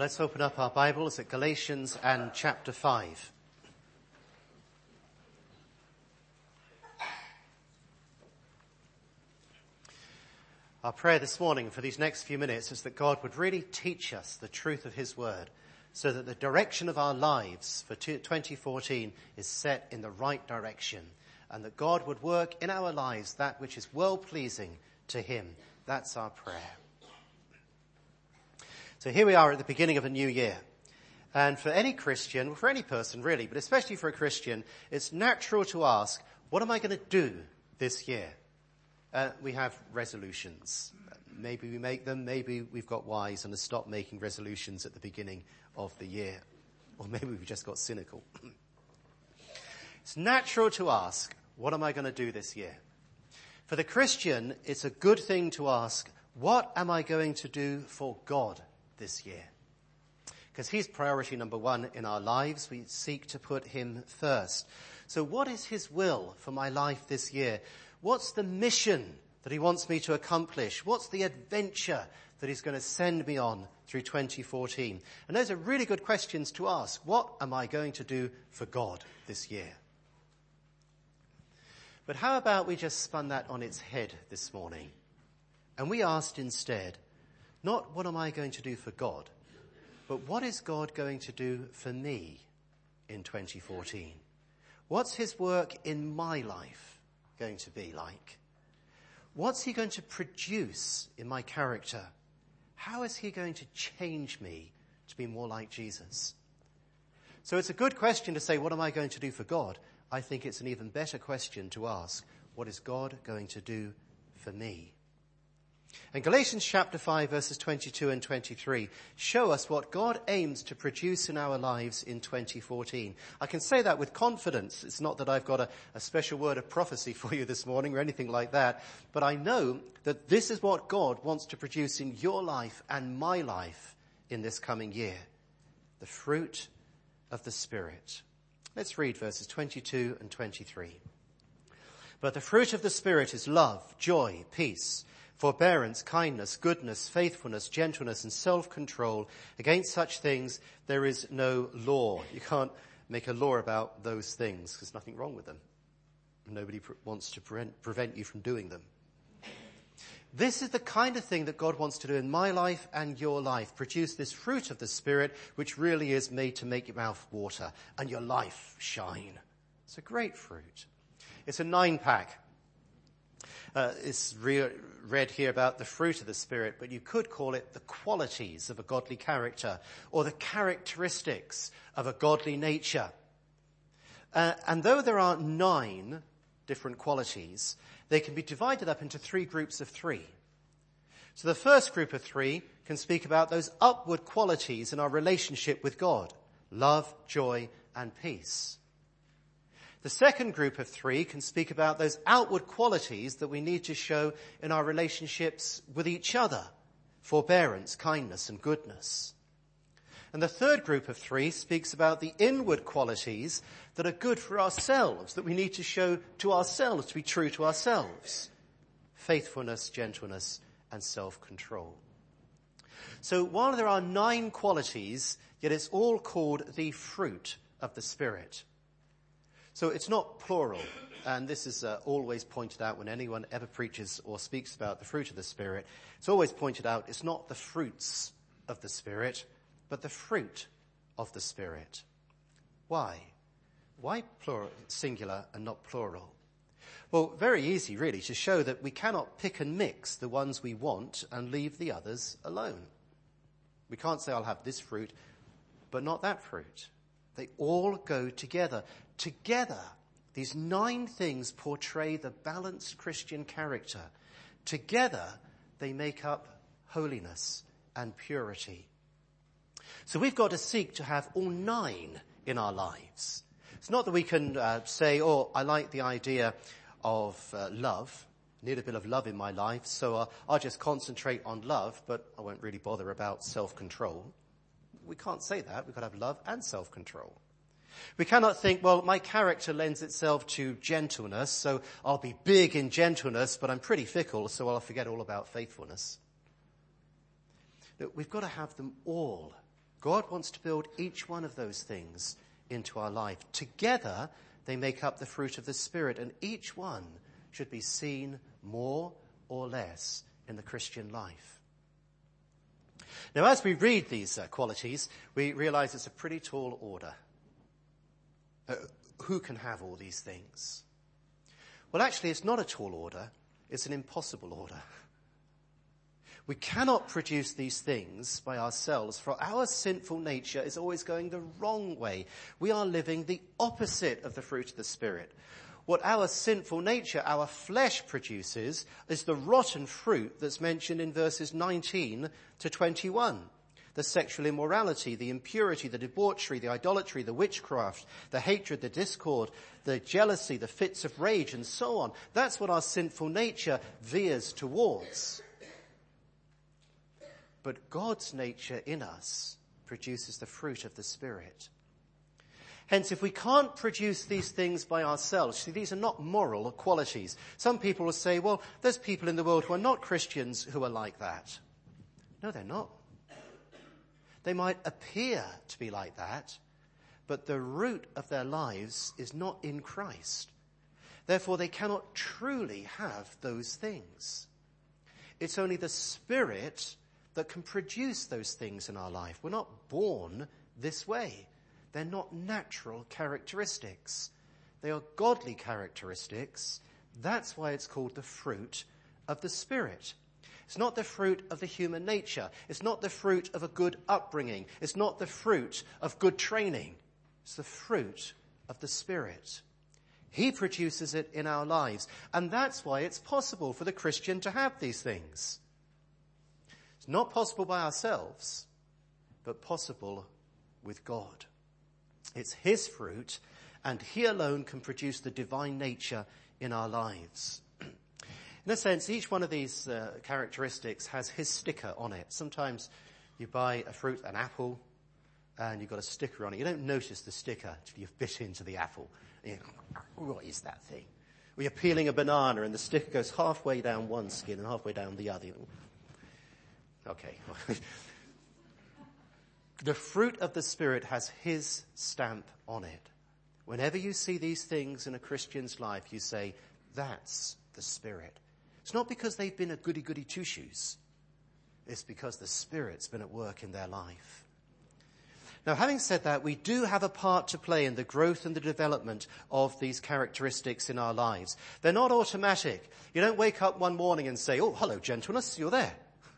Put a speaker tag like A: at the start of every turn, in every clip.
A: Well, let's open up our Bibles at Galatians and chapter 5. Our prayer this morning for these next few minutes is that God would really teach us the truth of his word so that the direction of our lives for 2014 is set in the right direction and that God would work in our lives that which is well-pleasing to him. That's our prayer. So here we are at the beginning of a new year. And for any Christian, for any person really, but especially for a Christian, it's natural to ask, what am I going to do this year? We have resolutions. Maybe we make them, maybe we've got wise and have stopped making resolutions at the beginning of the year. Or maybe we've just got cynical. It's natural to ask, what am I going to do this year? For the Christian, it's a good thing to ask, what am I going to do for God this year? Because he's priority number one in our lives. We seek to put him first. So what is his will for my life this year? What's the mission that he wants me to accomplish? What's the adventure that he's going to send me on through 2014? And those are really good questions to ask. What am I going to do for God this year? But how about we just spun that on its head this morning? And we asked instead, not what am I going to do for God, but what is God going to do for me in 2014? What's his work in my life going to be like? What's he going to produce in my character? How is he going to change me to be more like Jesus? So it's a good question to say, what am I going to do for God? I think it's an even better question to ask, what is God going to do for me? And Galatians chapter 5 verses 22 and 23 show us what God aims to produce in our lives in 2014. I can say that with confidence. It's not that I've got a special word of prophecy for you this morning or anything like that, but I know that this is what God wants to produce in your life and my life in this coming year. The fruit of the Spirit. Let's read verses 22 and 23. But the fruit of the Spirit is love, joy, peace, forbearance, kindness, goodness, faithfulness, gentleness, and self-control. Against such things there is no law. You can't make a law about those things. There's nothing wrong with them. Nobody wants to prevent you from doing them. This is the kind of thing that God wants to do in my life and your life. Produce this fruit of the Spirit, which really is made to make your mouth water and your life shine. It's a great fruit. It's a 9-pack. It's read here about the fruit of the Spirit, but you could call it the qualities of a godly character or the characteristics of a godly nature. And though there are 9 different qualities, they can be divided up into 3 groups of 3. So the first group of 3 can speak about those upward qualities in our relationship with God: love, joy, and peace. The second group of 3 can speak about those outward qualities that we need to show in our relationships with each other: forbearance, kindness, and goodness. And the third group of 3 speaks about the inward qualities that are good for ourselves, that we need to show to ourselves, to be true to ourselves: faithfulness, gentleness, and self-control. So while there are 9 qualities, yet it's all called the fruit of the Spirit. So it's not plural, and this is always pointed out when anyone ever preaches or speaks about the fruit of the Spirit. It's always pointed out it's not the fruits of the Spirit, but the fruit of the Spirit. Why? Why plural, singular and not plural? Well, very easy really, to show that we cannot pick and mix the ones we want and leave the others alone. We can't say I'll have this fruit, but not that fruit. They all go together. Together, these 9 things portray the balanced Christian character. Together, they make up holiness and purity. So we've got to seek to have all 9 in our lives. It's not that we can say, oh, I like the idea of love. I need a bit of love in my life, so I'll just concentrate on love, but I won't really bother about self-control. We can't say that. We've got to have love and self-control. We cannot think, well, my character lends itself to gentleness, so I'll be big in gentleness, but I'm pretty fickle, so I'll forget all about faithfulness. Look, we've got to have them all God wants to build each one of those things into our life. Together, they make up the fruit of the Spirit, and each one should be seen more or less in the Christian life. Now, as we read these qualities, we realize it's a pretty tall order. Who can have all these things? Well, actually, it's not a tall order. It's an impossible order. We cannot produce these things by ourselves, for our sinful nature is always going the wrong way. We are living the opposite of the fruit of the Spirit. What our sinful nature, our flesh produces, is the rotten fruit that's mentioned in verses 19 to 21. The sexual immorality, the impurity, the debauchery, the idolatry, the witchcraft, the hatred, the discord, the jealousy, the fits of rage, and so on. That's what our sinful nature veers towards. But God's nature in us produces the fruit of the Spirit. Hence, if we can't produce these things by ourselves, see, these are not moral qualities. Some people will say, well, there's people in the world who are not Christians who are like that. No, they're not. They might appear to be like that, but the root of their lives is not in Christ. Therefore, they cannot truly have those things. It's only the Spirit that can produce those things in our life. We're not born this way. They're not natural characteristics. They are godly characteristics. That's why it's called the fruit of the Spirit. It's not the fruit of the human nature. It's not the fruit of a good upbringing. It's not the fruit of good training. It's the fruit of the Spirit. He produces it in our lives. And that's why it's possible for the Christian to have these things. It's not possible by ourselves, but possible with God. It's his fruit, and he alone can produce the divine nature in our lives. In a sense, each one of these characteristics has his sticker on it. Sometimes you buy a fruit, an apple, and you've got a sticker on it. You don't notice the sticker until you've bit into the apple. And you go, what is that thing? Or you're peeling a banana and the sticker goes halfway down one skin and halfway down the other. Okay. The fruit of the Spirit has his stamp on it. Whenever you see these things in a Christian's life, you say, that's the Spirit. It's not because they've been a goody-goody two-shoes. It's because the Spirit's been at work in their life. Now, having said that, we do have a part to play in the growth and the development of these characteristics in our lives. They're not automatic. You don't wake up one morning and say, oh, hello, gentleness, you're there.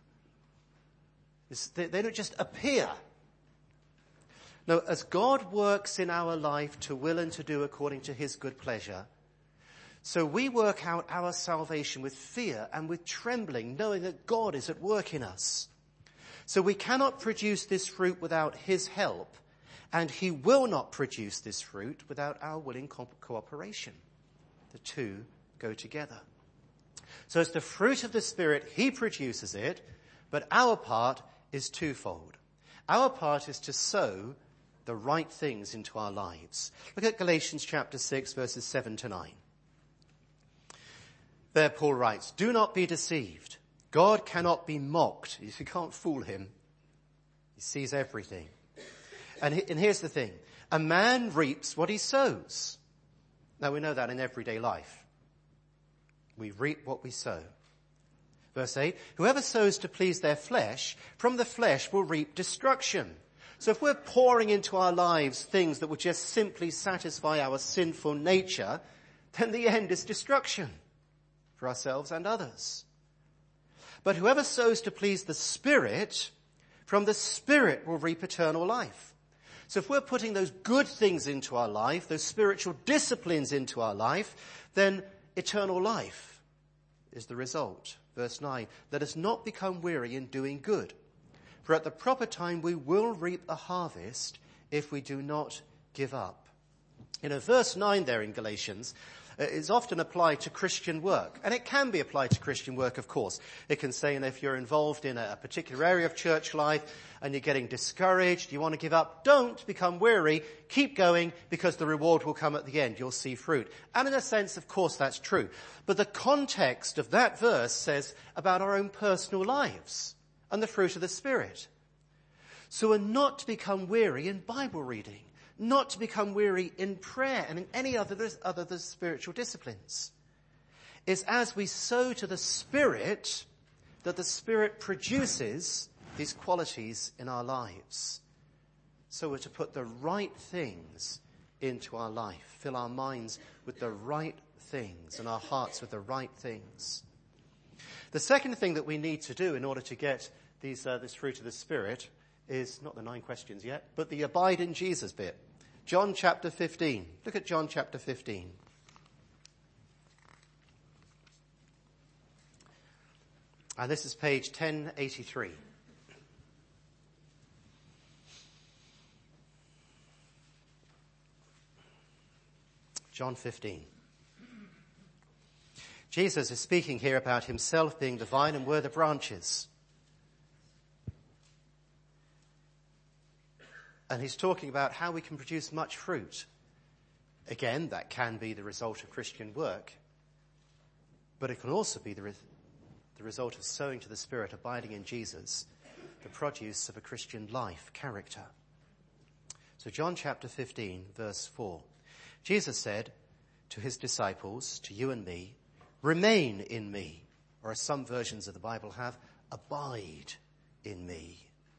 A: They don't just appear. No, as God works in our life to will and to do according to his good pleasure, so we work out our salvation with fear and with trembling, knowing that God is at work in us. So we cannot produce this fruit without his help, and he will not produce this fruit without our willing cooperation. The two go together. So it's the fruit of the Spirit, he produces it, but our part is twofold. Our part is to sow the right things into our lives. Look at Galatians chapter 6, verses 7 to 9. There Paul writes, do not be deceived. God cannot be mocked. You can't fool him. He sees everything. And here's the thing. A man reaps what he sows. Now we know that in everyday life. We reap what we sow. Verse 8, whoever sows to please their flesh, from the flesh will reap destruction. So if we're pouring into our lives things that will just simply satisfy our sinful nature, then the end is destruction for ourselves and others. But whoever sows to please the Spirit, from the Spirit will reap eternal life. So if we're putting those good things into our life, those spiritual disciplines into our life, then eternal life is the result. Verse 9, let us not become weary in doing good, for at the proper time we will reap a harvest if we do not give up. Verse 9 there in Galatians is often applied to Christian work. And it can be applied to Christian work, of course. It can say, if you're involved in a particular area of church life and you're getting discouraged, you want to give up, don't become weary. Keep going, because the reward will come at the end. You'll see fruit. And in a sense, of course, that's true. But the context of that verse says about our own personal lives and the fruit of the Spirit. So we're not to become weary in Bible reading, not to become weary in prayer and in any other spiritual disciplines. It's as we sow to the Spirit that the Spirit produces these qualities in our lives. So we're to put the right things into our life, fill our minds with the right things and our hearts with the right things. The second thing that we need to do in order to get this fruit of the Spirit is not the 9 questions yet, but the abide in Jesus bit. John chapter 15. Look at John chapter 15. And this is page 1083. John 15. Jesus is speaking here about himself being the vine and we're the branches. And he's talking about how we can produce much fruit. Again, that can be the result of Christian work, but it can also be the result of sowing to the Spirit, abiding in Jesus, the produce of a Christian life, character. So John chapter 15, verse 4. Jesus said to his disciples, to you and me, remain in me, or as some versions of the Bible have, abide in me.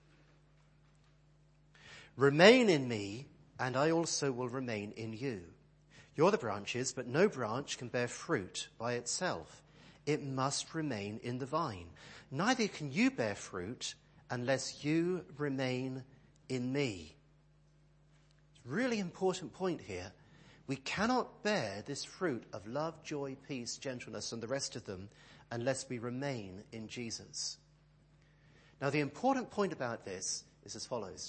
A: Remain in me, and I also will remain in you. You're the branches, but no branch can bear fruit by itself. It must remain in the vine. Neither can you bear fruit unless you remain in me. It's a really important point here. We cannot bear this fruit of love, joy, peace, gentleness, and the rest of them unless we remain in Jesus. Now, the important point about this is as follows.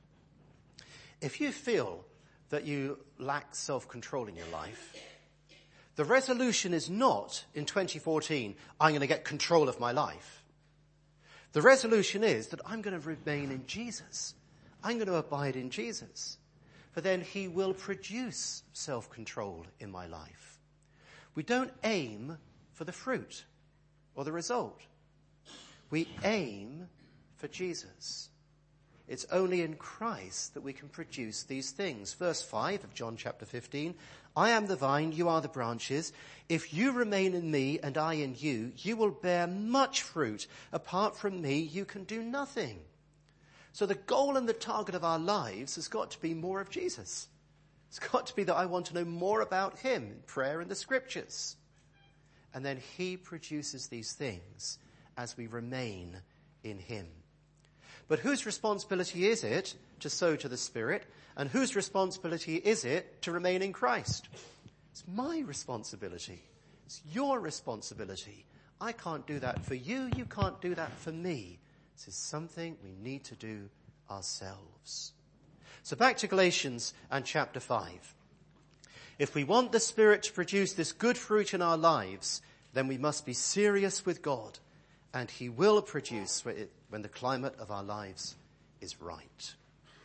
A: If you feel that you lack self-control in your life, the resolution is not in 2014, I'm going to get control of my life. The resolution is that I'm going to remain in Jesus. I'm going to abide in Jesus. For then he will produce self-control in my life. We don't aim for the fruit or the result. We aim for Jesus. It's only in Christ that we can produce these things. Verse 5 of John chapter 15, I am the vine, you are the branches. If you remain in me and I in you, you will bear much fruit. Apart from me, you can do nothing. So the goal and the target of our lives has got to be more of Jesus. It's got to be that I want to know more about him in prayer and the scriptures. And then he produces these things as we remain in him. But whose responsibility is it to sow to the Spirit? And whose responsibility is it to remain in Christ? It's my responsibility. It's your responsibility. I can't do that for you. You can't do that for me. This is something we need to do ourselves. So back to Galatians and chapter 5. If we want the Spirit to produce this good fruit in our lives, then we must be serious with God. And he will produce when the climate of our lives is right.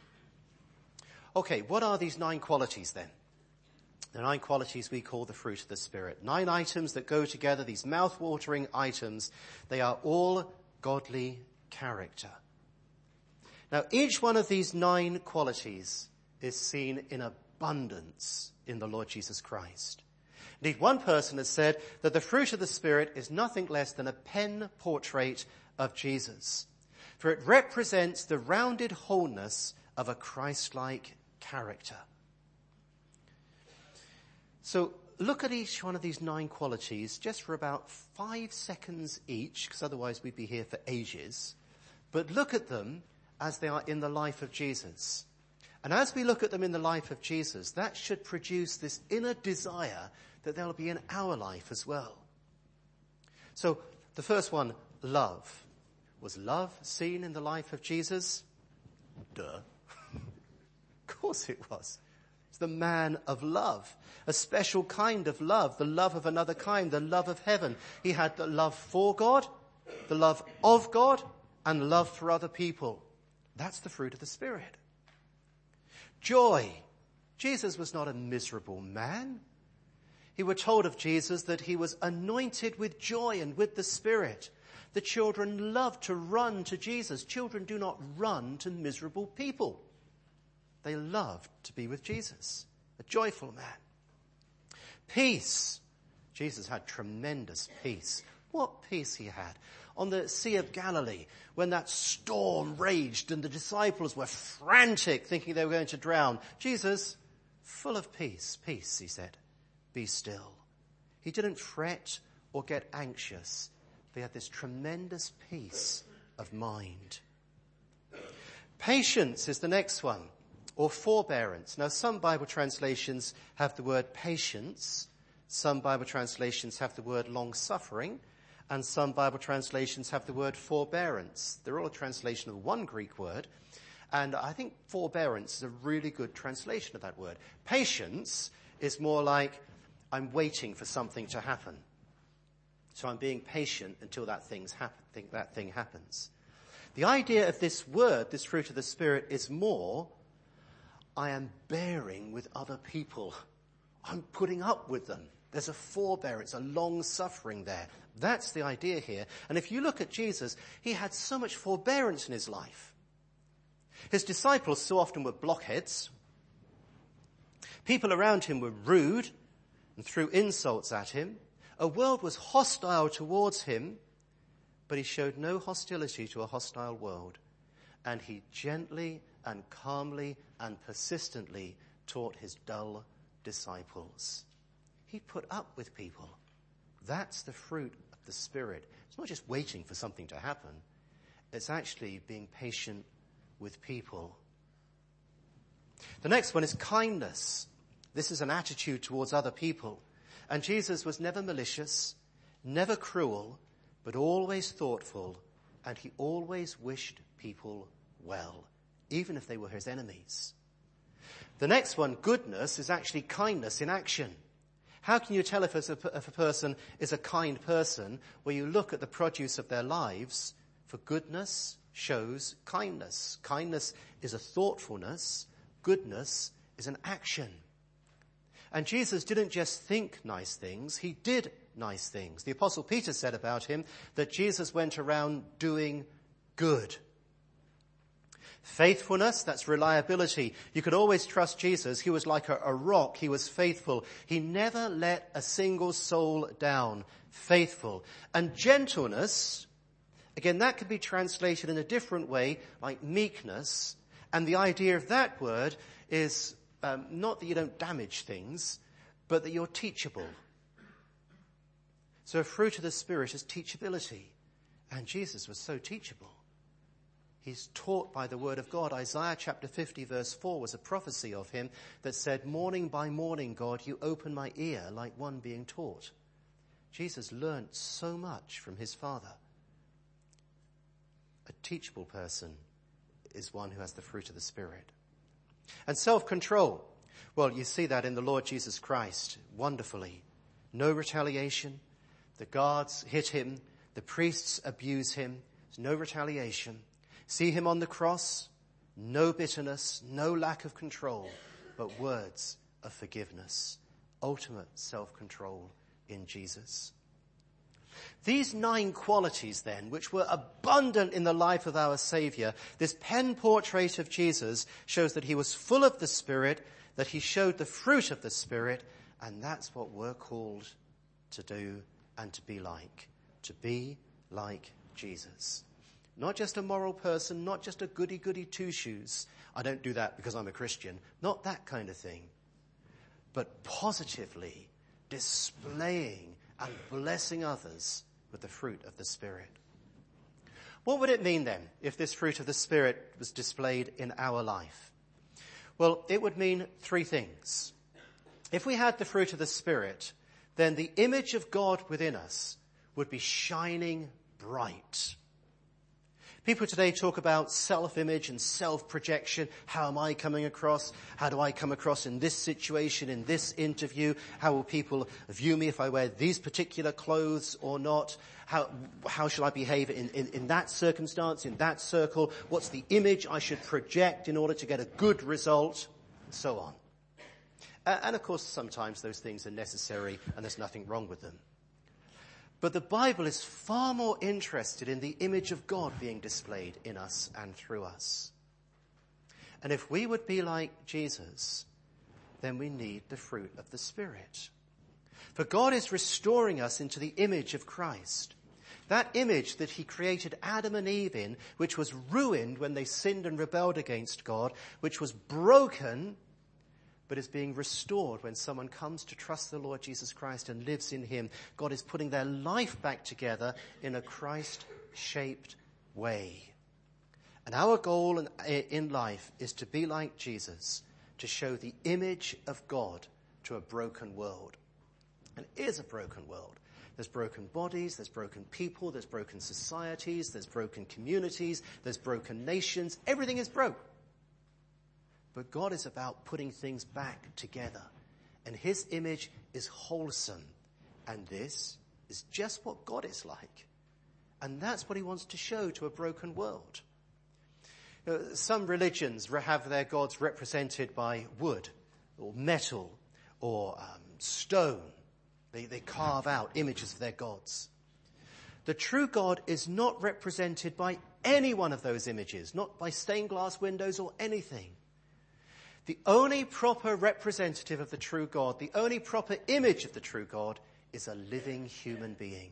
A: Okay, what are these 9 qualities then? The 9 qualities we call the fruit of the Spirit. 9 items that go together, these mouth-watering items. They are all godly character. Now, each one of these 9 qualities is seen in abundance in the Lord Jesus Christ. Indeed, one person has said that the fruit of the Spirit is nothing less than a pen portrait of Jesus, for it represents the rounded wholeness of a Christ-like character. So look at each one of these 9 qualities just for about 5 seconds each, because otherwise we'd be here for ages. But look at them as they are in the life of Jesus. And as we look at them in the life of Jesus, that should produce this inner desire that they'll be in our life as well. So the first one, love. Was love seen in the life of Jesus? Duh. Of course it was. It's the man of love, a special kind of love, the love of another kind, the love of heaven. He had the love for God, the love of God, and love for other people. That's the fruit of the Spirit. Joy. Jesus was not a miserable man. We were told of Jesus that he was anointed with joy and with the Spirit. The children loved to run to Jesus. Children do not run to miserable people. They loved to be with Jesus, a joyful man. Peace. Jesus had tremendous peace. What peace he had. On the Sea of Galilee, when that storm raged and the disciples were frantic, thinking they were going to drown. Jesus, full of peace. Peace, he said. Be still. He didn't fret or get anxious. They had this tremendous peace of mind. Patience is the next one, or forbearance. Now, some Bible translations have the word patience. Some Bible translations have the word long-suffering. And some Bible translations have the word forbearance. They're all a translation of one Greek word. And I think forbearance is a really good translation of that word. Patience is more like I'm waiting for something to happen. So I'm being patient until that thing happens. The idea of this word, this fruit of the Spirit, is more, I am bearing with other people. I'm putting up with them. There's a forbearance, a long-suffering there. That's the idea here. And if you look at Jesus, he had so much forbearance in his life. His disciples so often were blockheads. People around him were rude and threw insults at him. A world was hostile towards him, but he showed no hostility to a hostile world. And he gently and calmly and persistently taught his dull disciples. He put up with people. That's the fruit of the Spirit. It's not just waiting for something to happen. It's actually being patient with people. The next one is kindness. This is an attitude towards other people. And Jesus was never malicious, never cruel, but always thoughtful, and he always wished people well, even if they were his enemies. The next one, goodness, is actually kindness in action. How can you tell if a person is a kind person? Well, you look at the produce of their lives. For goodness shows kindness. Kindness is a thoughtfulness. Goodness is an action. And Jesus didn't just think nice things, he did nice things. The Apostle Peter said about him that Jesus went around doing good. Faithfulness, that's reliability. You could always trust Jesus. He was like a rock. He was faithful. He never let a single soul down. Faithful. And gentleness, again, that could be translated in a different way, like meekness. And the idea of that word is not that you don't damage things, but that you're teachable. So a fruit of the Spirit is teachability. And Jesus was so teachable. He's taught by the word of God. Isaiah chapter 50 verse 4 was a prophecy of him that said, morning by morning, God, you open my ear like one being taught. Jesus learnt so much from his Father. A teachable person is one who has the fruit of the Spirit. And self-control. Well, you see that in the Lord Jesus Christ wonderfully. No retaliation. The guards hit him. The priests abuse him. There's no retaliation. See him on the cross, no bitterness, no lack of control, but words of forgiveness, ultimate self-control in Jesus. These 9 qualities then, which were abundant in the life of our Saviour, this pen portrait of Jesus shows that he was full of the Spirit, that he showed the fruit of the Spirit, and that's what we're called to do and to be like Jesus. Not just a moral person, not just a goody-goody two-shoes. I don't do that because I'm a Christian. Not that kind of thing. But positively displaying and blessing others with the fruit of the Spirit. What would it mean then if this fruit of the Spirit was displayed in our life? Well, it would mean 3 things. If we had the fruit of the Spirit, then the image of God within us would be shining bright. People today talk about self-image and self-projection. How am I coming across? How do I come across in this situation, in this interview? How will people view me if I wear these particular clothes or not? How shall I behave in that circumstance, in that circle? What's the image I should project in order to get a good result? And so on. And of course, sometimes those things are necessary and there's nothing wrong with them. But the Bible is far more interested in the image of God being displayed in us and through us. And if we would be like Jesus, then we need the fruit of the Spirit. For God is restoring us into the image of Christ. That image that he created Adam and Eve in, which was ruined when they sinned and rebelled against God, which was broken, but is being restored when someone comes to trust the Lord Jesus Christ and lives in him. God is putting their life back together in a Christ-shaped way. And our goal in life is to be like Jesus, to show the image of God to a broken world. And it is a broken world. There's broken bodies, there's broken people, there's broken societies, there's broken communities, there's broken nations. Everything is broke. But God is about putting things back together. And his image is wholesome. And this is just what God is like. And that's what he wants to show to a broken world. Some religions have their gods represented by wood or metal or stone. They carve out images of their gods. The true God is not represented by any one of those images, not by stained glass windows or anything. The only proper representative of the true God, the only proper image of the true God, is a living human being.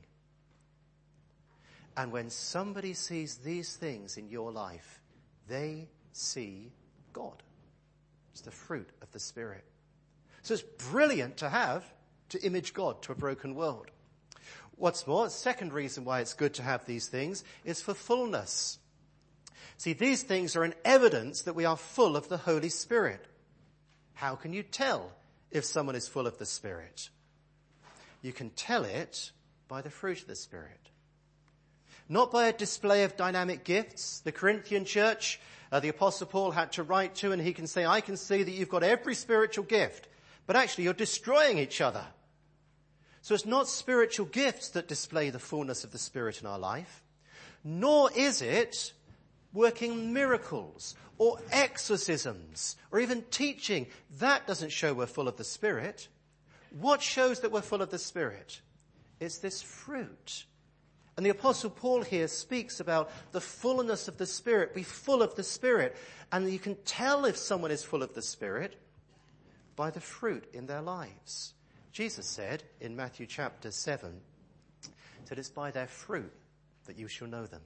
A: And when somebody sees these things in your life, they see God. It's the fruit of the Spirit. So it's brilliant to image God to a broken world. What's more, the second reason why it's good to have these things is for fullness. See, these things are an evidence that we are full of the Holy Spirit. How can you tell if someone is full of the Spirit? You can tell it by the fruit of the Spirit. Not by a display of dynamic gifts. The Corinthian church, the Apostle Paul had to write to, and he can say, I can see that you've got every spiritual gift, but actually you're destroying each other. So it's not spiritual gifts that display the fullness of the Spirit in our life, nor is it working miracles or exorcisms or even teaching. That doesn't show we're full of the Spirit. What shows that we're full of the Spirit? It's this fruit. And the Apostle Paul here speaks about the fullness of the Spirit. Be full of the Spirit. And you can tell if someone is full of the Spirit by the fruit in their lives. Jesus said in Matthew chapter 7, that it's by their fruit that you shall know them.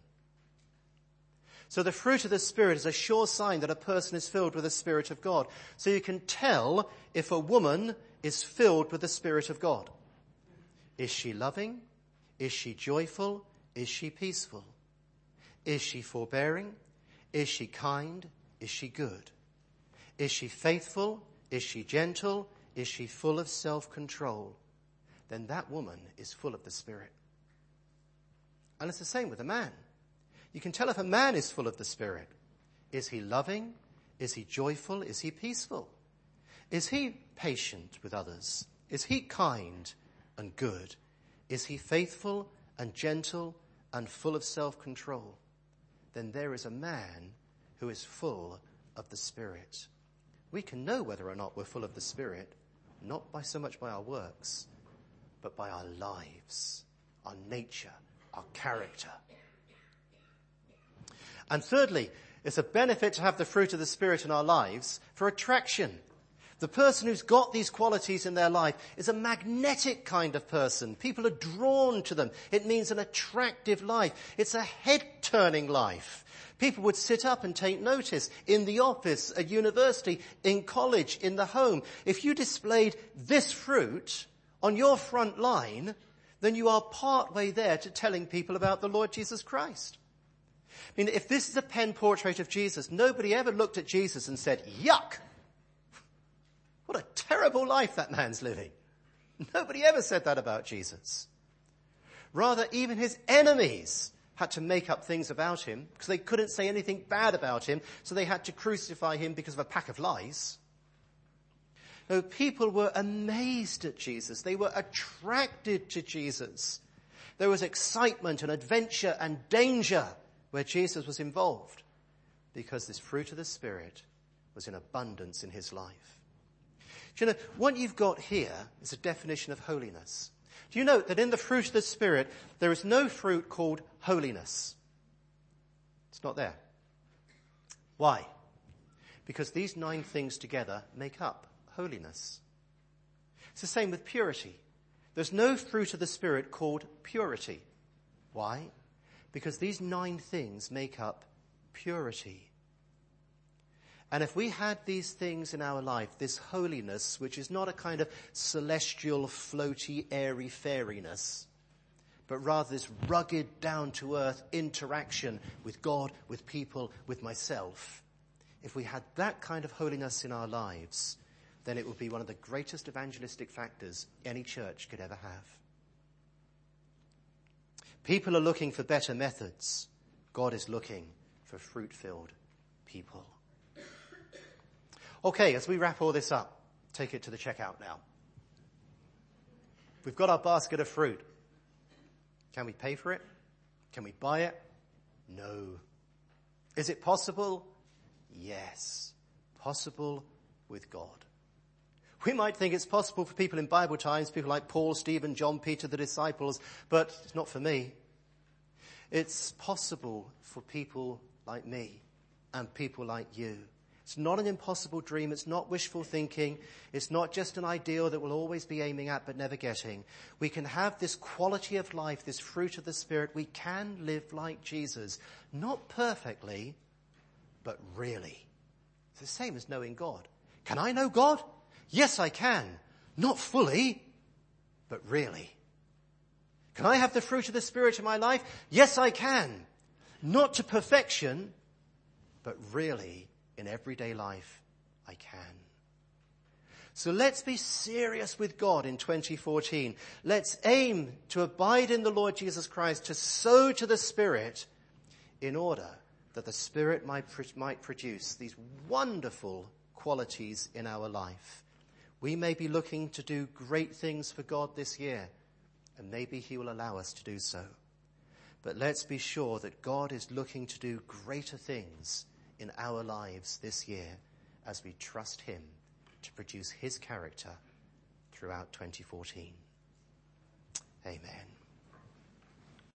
A: So the fruit of the Spirit is a sure sign that a person is filled with the Spirit of God. So you can tell if a woman is filled with the Spirit of God. Is she loving? Is she joyful? Is she peaceful? Is she forbearing? Is she kind? Is she good? Is she faithful? Is she gentle? Is she full of self-control? Then that woman is full of the Spirit. And it's the same with a man. You can tell if a man is full of the Spirit. Is he loving? Is he joyful? Is he peaceful? Is he patient with others? Is he kind and good? Is he faithful and gentle and full of self-control? Then there is a man who is full of the Spirit. We can know whether or not we're full of the Spirit, not by so much by our works, but by our lives, our nature, our character. And thirdly, it's a benefit to have the fruit of the Spirit in our lives for attraction. The person who's got these qualities in their life is a magnetic kind of person. People are drawn to them. It means an attractive life. It's a head-turning life. People would sit up and take notice in the office, at university, in college, in the home. If you displayed this fruit on your front line, then you are partway there to telling people about the Lord Jesus Christ. I mean, if this is a pen portrait of Jesus, nobody ever looked at Jesus and said, yuck! What a terrible life that man's living. Nobody ever said that about Jesus. Rather, even his enemies had to make up things about him because they couldn't say anything bad about him, so they had to crucify him because of a pack of lies. No, people were amazed at Jesus. They were attracted to Jesus. There was excitement and adventure and danger where Jesus was involved because this fruit of the Spirit was in abundance in his life. Do you know, what you've got here is a definition of holiness. Do you note that in the fruit of the Spirit, there is no fruit called holiness? It's not there. Why? Because these 9 things together make up holiness. It's the same with purity. There's no fruit of the Spirit called purity. Why? Because these 9 things make up purity. And if we had these things in our life, this holiness, which is not a kind of celestial, floaty, airy fairiness, but rather this rugged, down-to-earth interaction with God, with people, with myself, if we had that kind of holiness in our lives, then it would be one of the greatest evangelistic factors any church could ever have. People are looking for better methods. God is looking for fruit-filled people. Okay, as we wrap all this up, take it to the checkout now. We've got our basket of fruit. Can we pay for it? Can we buy it? No. Is it possible? Yes. Possible with God. We might think it's possible for people in Bible times, people like Paul, Stephen, John, Peter, the disciples, but it's not for me. It's possible for people like me and people like you. It's not an impossible dream. It's not wishful thinking. It's not just an ideal that we'll always be aiming at but never getting. We can have this quality of life, this fruit of the Spirit. We can live like Jesus. Not perfectly, but really. It's the same as knowing God. Can I know God? Yes, I can. Not fully, but really. Can I have the fruit of the Spirit in my life? Yes, I can. Not to perfection, but really in everyday life, I can. So let's be serious with God in 2014. Let's aim to abide in the Lord Jesus Christ, to sow to the Spirit in order that the Spirit might produce these wonderful qualities in our life. We may be looking to do great things for God this year, and maybe he will allow us to do so. But let's be sure that God is looking to do greater things in our lives this year as we trust him to produce his character throughout 2014. Amen.